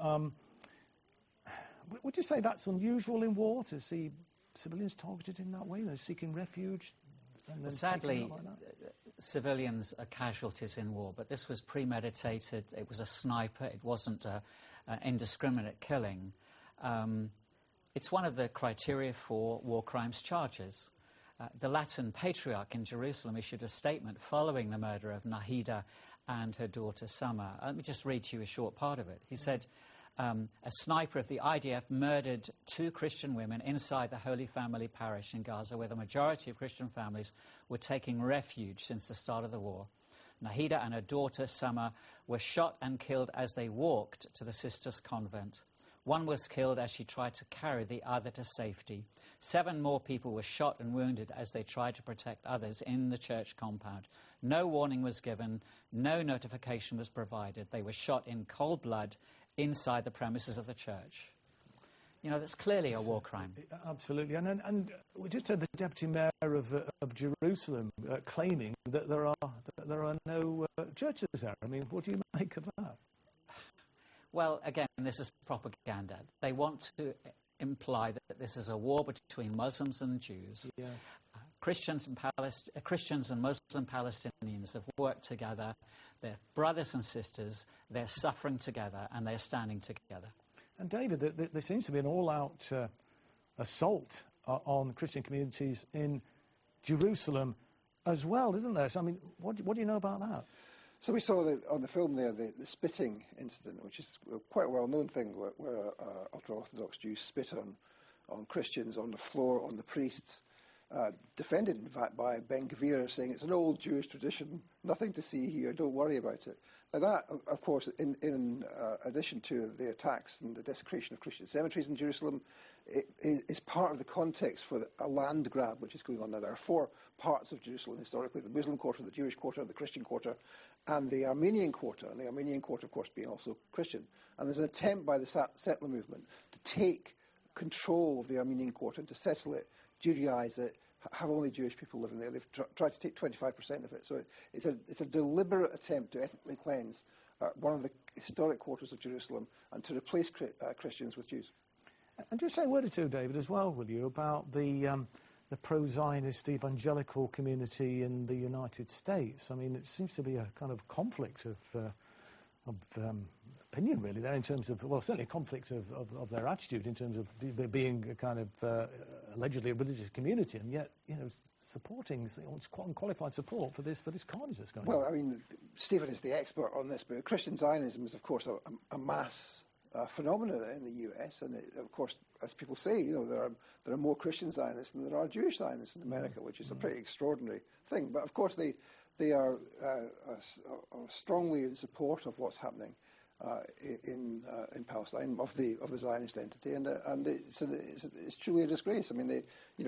Would you say that's unusual in war, to see civilians targeted in that way? They're seeking refuge? And then sadly, like civilians are casualties in war, but this was premeditated. It was a sniper. It wasn't an indiscriminate killing. It's one of the criteria for war crimes charges. The Latin Patriarch in Jerusalem issued a statement following the murder of Nahida and her daughter Summer. Let me just read to you a short part of it. He said, a sniper of the IDF murdered 2 Christian women inside the Holy Family Parish in Gaza, where the majority of Christian families were taking refuge since the start of the war. Nahida and her daughter Summer were shot and killed as they walked to the sisters' convent. One was killed as she tried to carry the other to safety. 7 more people were shot and wounded as they tried to protect others in the church compound. No warning was given, no notification was provided. They were shot in cold blood inside the premises of the church. That's clearly a war crime. Absolutely. And we just heard the Deputy Mayor of Jerusalem claiming that there are no churches there. I mean, what do you make of that? Well, again, this is propaganda. They want to imply that this is a war between Muslims and Jews. Yeah. Christians and Muslim Palestinians have worked together. They're brothers and sisters. They're suffering together, and they're standing together. And David, there seems to be an all-out assault on Christian communities in Jerusalem as well, isn't there? So, I mean, what do you know about that? So we saw on the film there the spitting incident, which is quite a well-known thing, where ultra-Orthodox Jews spit on Christians, on the floor, on the priests, defended, in fact, by Ben Gvir, saying it's an old Jewish tradition, nothing to see here, don't worry about it. Now that, of course, in addition to the attacks and the desecration of Christian cemeteries in Jerusalem, is part of the context for a land grab which is going on now. There are 4 parts of Jerusalem historically: the Muslim quarter, the Jewish quarter, the Christian quarter, and the Armenian Quarter, and the Armenian Quarter, of course, being also Christian. And there's an attempt by the settler movement to take control of the Armenian Quarter and to settle it, Judaize it, have only Jewish people living there. They've tried to take 25% of it. So it's a deliberate attempt to ethnically cleanse one of the historic quarters of Jerusalem and to replace Christians with Jews. And just say a word or two, David, as well, will you, about the pro-Zionist evangelical community in the United States. I mean, it seems to be a kind of conflict of opinion, really, there, in terms of, well, certainly a conflict of their attitude in terms of there being a kind of allegedly a religious community, and yet, you know, supporting, it's quite unqualified support for this carnage that's going on. Well, I mean, Stephen is the expert on this, but Christian Zionism is, of course, a mass phenomenon in the US, and of course, as people say, you know, there are more Christian Zionists than there are Jewish Zionists in America, which is a pretty extraordinary thing. But of course, they are strongly in support of what's happening in Palestine, of the Zionist entity, and it's truly a disgrace. I mean,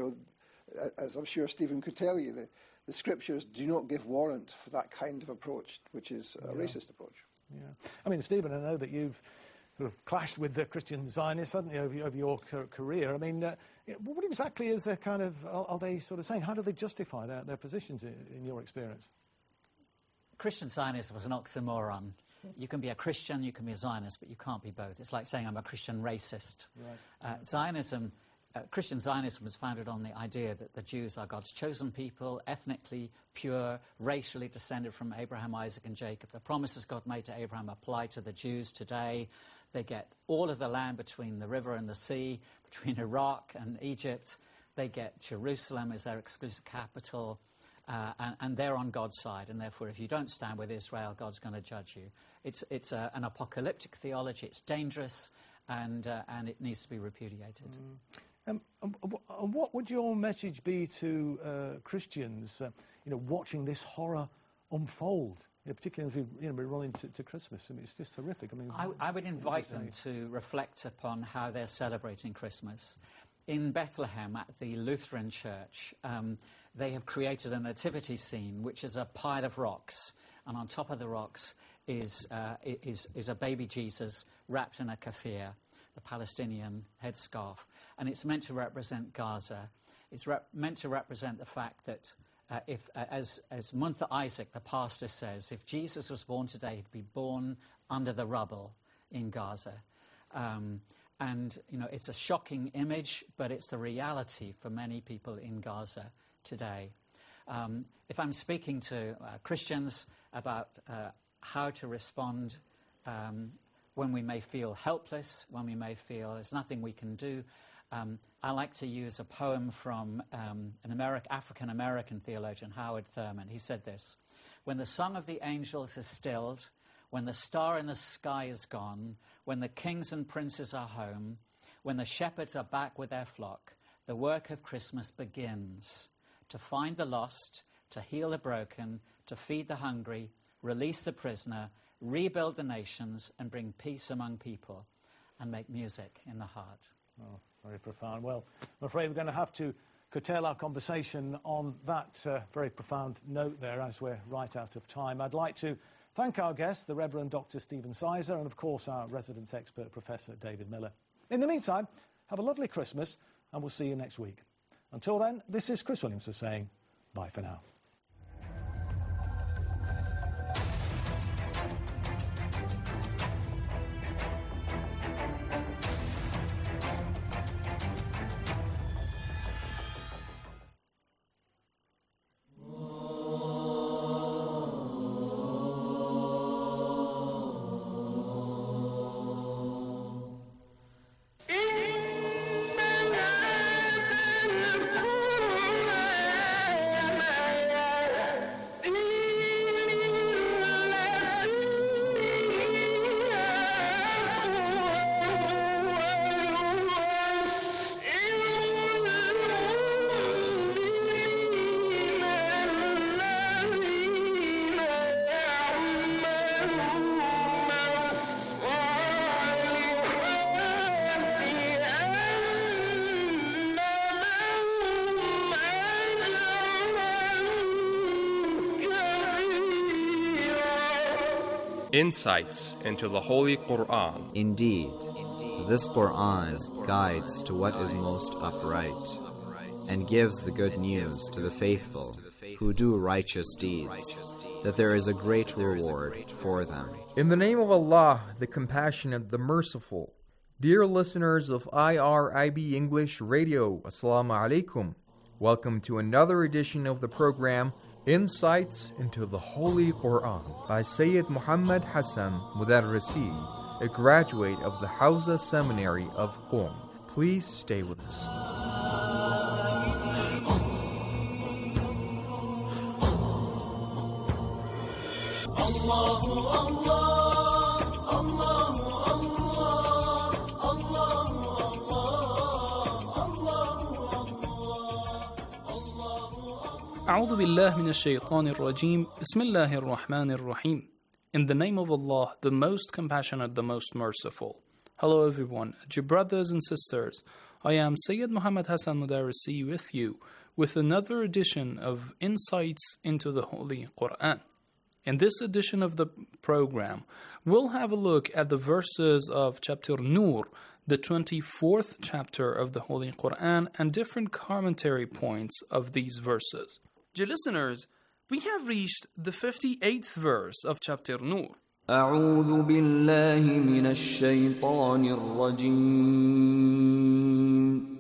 as I'm sure Stephen could tell you, the scriptures do not give warrant for that kind of approach, which is a racist approach. Yeah, I mean, Stephen, I know that you've sort of clashed with the Christian Zionists, haven't you, over your career? I mean, what exactly is their kind of, are they sort of saying? How do they justify their positions in your experience? Christian Zionism was an oxymoron. You can be a Christian, you can be a Zionist, but you can't be both. It's like saying I'm a Christian racist. Right. Christian Zionism was founded on the idea that the Jews are God's chosen people, ethnically pure, racially descended from Abraham, Isaac and Jacob. The promises God made to Abraham apply to the Jews today. They get all of the land between the river and the sea, between Iraq and Egypt. They get Jerusalem as their exclusive capital, and they're on God's side. And therefore, if you don't stand with Israel, God's going to judge you. It's an apocalyptic theology. It's dangerous, and it needs to be repudiated. And what would your message be to Christians, watching this horror unfold? Particularly as we run into Christmas. I mean, it's just horrific. I mean, I would invite them to reflect upon how they're celebrating Christmas. In Bethlehem, at the Lutheran Church, they have created a nativity scene, which is a pile of rocks, and on top of the rocks is a baby Jesus wrapped in a kafir, the Palestinian headscarf, and it's meant to represent Gaza. It's meant to represent the fact that as Munther Isaac, the pastor, says, if Jesus was born today, he'd be born under the rubble in Gaza. And, it's a shocking image, but it's the reality for many people in Gaza today. If I'm speaking to Christians about how to respond when we may feel helpless, when we may feel there's nothing we can do, I like to use a poem from an African-American theologian, Howard Thurman. He said this: when the song of the angels is stilled, when the star in the sky is gone, when the kings and princes are home, when the shepherds are back with their flock, the work of Christmas begins. To find the lost, to heal the broken, to feed the hungry, release the prisoner, rebuild the nations, and bring peace among people, and make music in the heart. Oh, very profound. Well, I'm afraid we're going to have to curtail our conversation on that very profound note there, as we're right out of time. I'd like to thank our guest, the Reverend Dr. Stephen Sizer, and of course our resident expert, Professor David Miller. In the meantime, have a lovely Christmas, and we'll see you next week. Until then, this is Chris Williamson saying bye for now. insights into the Holy Quran. Indeed, this Quran guides to what is most upright and gives the good news to the faithful who do righteous deeds, that there is a great reward for them. In the name of Allah, the Compassionate, the Merciful. Dear listeners of IRIB English Radio, Assalamu alaikum. Welcome to another edition of the program, Insights into the Holy Quran, by Sayyid Muhammad Hassan Mudarrisi, a graduate of the Hawza Seminary of Qom. Please stay with us. أعوذ بالله من الشيطان الرجيم بسم الله الرحمن الرحيم. In the name of Allah, the most compassionate, the most merciful. Hello everyone, dear brothers and sisters. I am Sayyid Muhammad Hassan Mudarrisi with you with another edition of Insights into the Holy Quran. In this edition of the program, we'll have a look at the verses of chapter Nur, the 24th chapter of the Holy Quran, and different commentary points of these verses. Dear listeners, we have reached the 58th verse of chapter Nur. أعوذ بالله من الشيطان الرجيم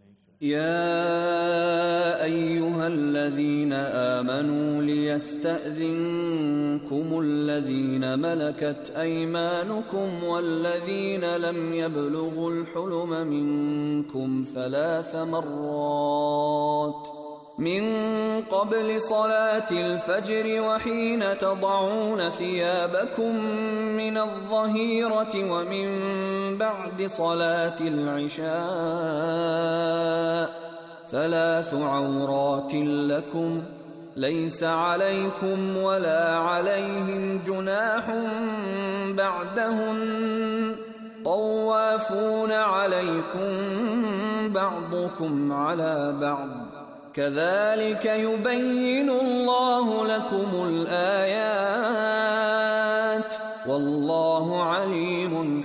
يا أيها الذين آمنوا ليستأذنكم الذين ملكت أيمانكم والذين لم يبلغوا الحلم منكم 3 مرات من قبل صلاة الفجر وحين تضعون ثيابكم من الظهيرة ومن بعد صلاة العشاء 3 عورات لكم ليس عليكم ولا عليهم جناح بعدهن طوافون عليكم بعضكم على بعض كذلك يبين الله لكم الآيات والله عليم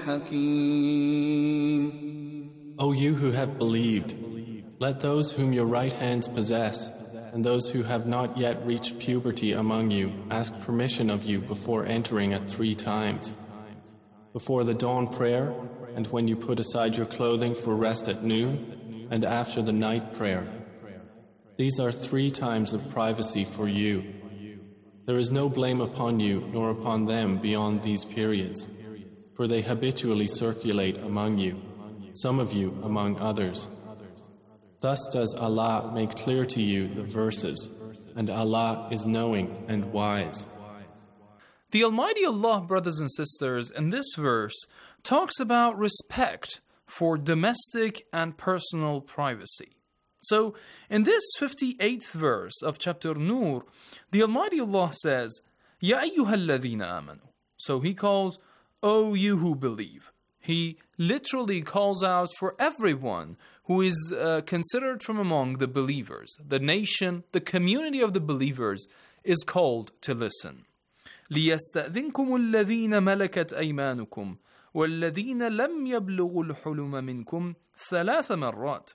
حكيم. O you who have believed, let those whom your right hands possess and those who have not yet reached puberty among you ask permission of you before entering at 3 times. Before the dawn prayer, and when you put aside your clothing for rest at noon, and after the night prayer. These are 3 times of privacy for you. There is no blame upon you nor upon them beyond these periods, for they habitually circulate among you, some of you among others. Thus does Allah make clear to you the verses, and Allah is knowing and wise. The Almighty Allah, brothers and sisters, in this verse talks about respect for domestic and personal privacy. So, in this 58th verse of chapter Nur, the Almighty Allah says, Ya ayyuhalladhina amanu. So He calls, O you who believe. He literally calls out for everyone who is considered from among the believers. The nation, the community of the believers is called to listen. لِيَسْتَأْذِنْكُمُ الَّذِينَ مَلَكَتْ أَيْمَانُكُمْ وَالَّذِينَ لَمْ يَبْلُغُوا الْحُلُمَ مِنْكُمْ 3 مرات.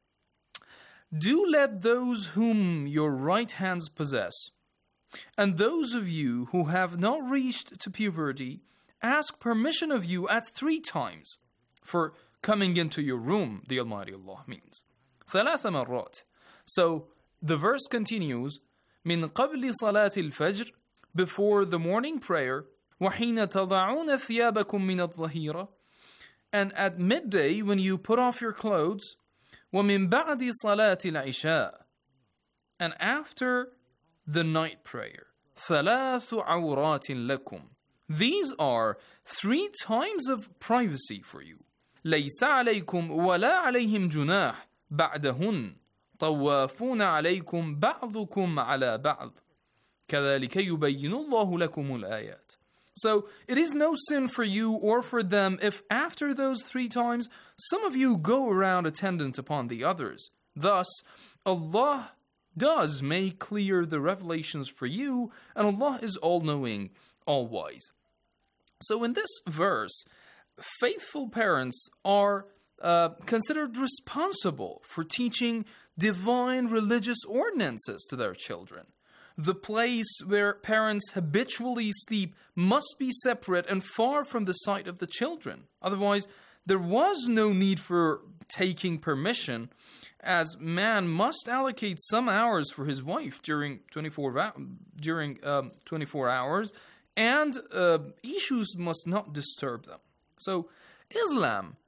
Do let those whom your right hands possess, and those of you who have not reached to puberty, ask permission of you at 3 times for coming into your room, the Almighty Allah means. 3 مرات. So the verse continues, من قبل صلاة الفجر, before the morning prayer, وحين تضعون ثيابكم من الظهيرة, and at midday when you put off your clothes, ومن بعد صلاة العشاء, and after the night prayer, 3 عورات لكم. These are 3 times of privacy for you. ليس عليكم ولا عليهم جناح بعدهن طوافون عليكم بعضكم على بعض كذلك يبين الله لكم الآيات. So it is no sin for you or for them if after those 3 times some of you go around attendant upon the others. Thus, Allah does make clear the revelations for you, and Allah is all-knowing, all-wise. So in this verse, faithful parents are considered responsible for teaching divine religious ordinances to their children. The place where parents habitually sleep must be separate and far from the sight of the children. Otherwise, there was no need for taking permission, as man must allocate some hours for his wife during 24 hours, and issues must not disturb them. So Islam